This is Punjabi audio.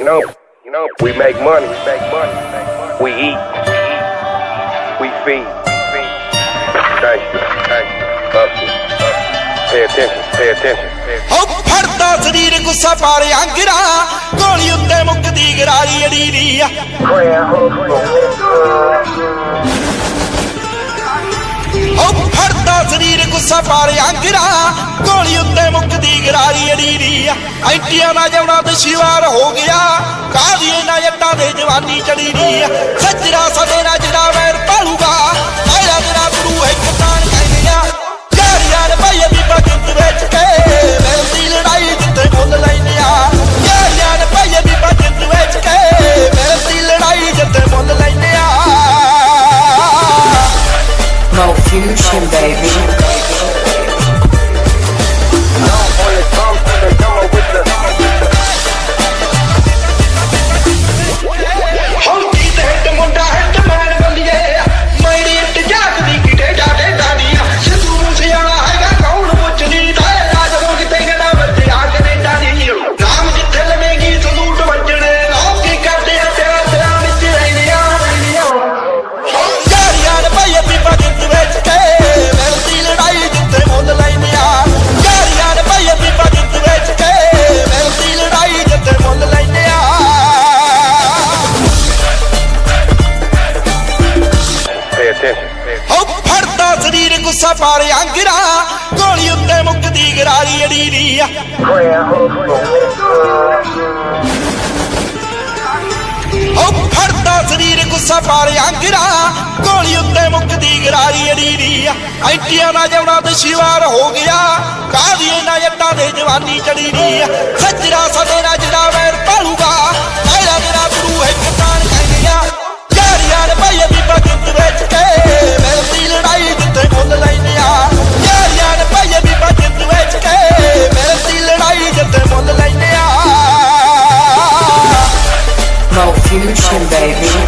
we make money, we eat, we feed. Thank you, hustle, pay attention. ਫੜਦਾ ਸਰੀਰ ਗੁੱਸਾ ਪਾਰੇ ਅੰਗਰਾ ਗੋਲੀ ਉੱਤੇ ਮੁੱਕਦੀ ਗਰਾਰੀ ਅੜੀਰੀ ਆ ਫੜਦਾ ਸਰੀਰ ਗੁੱਸਾ ਪਾਰੇ ਅੰਗਰਾ ਗੋਲੀ ਉੱਤੇ ਮੁੱਕਦੀ ਗਰਾਰੀ ਅੜੀਰੀ ਆ ਐਂਟੀਆਂ ਨਾ ਜਾਉਣਾ ਦੁਸ਼ਵਾਰ ਹੋ ਗਿਆ ਕਾਹਦੀ ਇਹਨਾਂ ਜੱਟਾਂ ਦੇ ਜਵਾਨੀ ਚੜੀ ਨੀ ਆ ਸੱਜਰਾ ਸਾਡੇ ਨਾਲ ਜਿਹੜਾ ਵੈਰ ਪਾਲੂਗਾ ਆਇਆ ਮੇਰਾ ਗੁਰੂ ਇੱਕ ਤਾਣ ਕਹਿੰਦੇ ਆ ਯਾਰ ਭਾਈ ਬੀਬਾ ਜਿੱਤ ਵੇਚ ਕੇ ਮਿਲਦੀ ਲੜਾਈ ਜਿੱਥੇ ਮੁੱਲ ਲੈਂਦੇ ਆ ਯਾਰ ਭਾਈ ਬੀਬਾ ਜਿੱਤ ਵੇਚ ਕੇ ਮਿਲਦੀ ਲੜਾਈ ਜਿੱਥੇ ਮੁੱਲ ਲੈਂਦੇ ਆ Mo Fusion, baby. ਫੜਦਾ ਸਰੀਰ ਗੁੱਸਾ ਪਾਰੇ ਅੰਗਰਾ ਗੋਲੀ ਉੱਤੇ ਮੁੱਕਦੀ ਗਰਾਰੀ ਅੜੀਰੀ ਆ ਫੜਦਾ ਸਰੀਰ ਗੁੱਸਾ ਪਾਰੇ ਅੰਗਰਾ ਗੋਲੀ ਉੱਤੇ ਮੁੱਕਦੀ ਗਰਾਰੀ ਅੜੀਰੀ ਆ ਐਂਟੀਆਂ ਨਾ ਜਾਉਣਾ ਦੁਸ਼ਵਾਰ ਹੋ ਗਿਆ ਕਾਹਦੀ ਇਹਨਾਂ ਜੱਟਾਂ ਦੇ ਜਵਾਨੀ ਚੜੀ ਨੀ ਆ ਸੱਜਰਾ ਸਾਡੇ ਨਾਲ ਜਿਹੜਾ ਵੈਰ ਪਾਲੂਗਾ ਆਇਆ ਮੇਰਾ ਗੁਰੂ ਇੱਕ ਤਾਣ ਕਹਿੰਦੇ ਆ ਯਾਰ ਭਾਈ ਬੀਬਾ ਜਿੱਤ ਵੇਚ ਕੇ ਮਿਲਦੀ ਲੜਾਈ ਜਿੱਥੇ ਮੁੱਲ ਲੈਂਦੇ ਆ ਯਾਰ ਭਾਈ ਬੀਬਾ ਜਿੱਤ ਵੇਚ ਕੇ ਮਿਲਦੀ ਲੜਾਈ ਜਿੱਥੇ ਮੁੱਲ ਲੈਂਦੇ ਆ Mo Fusion, baby.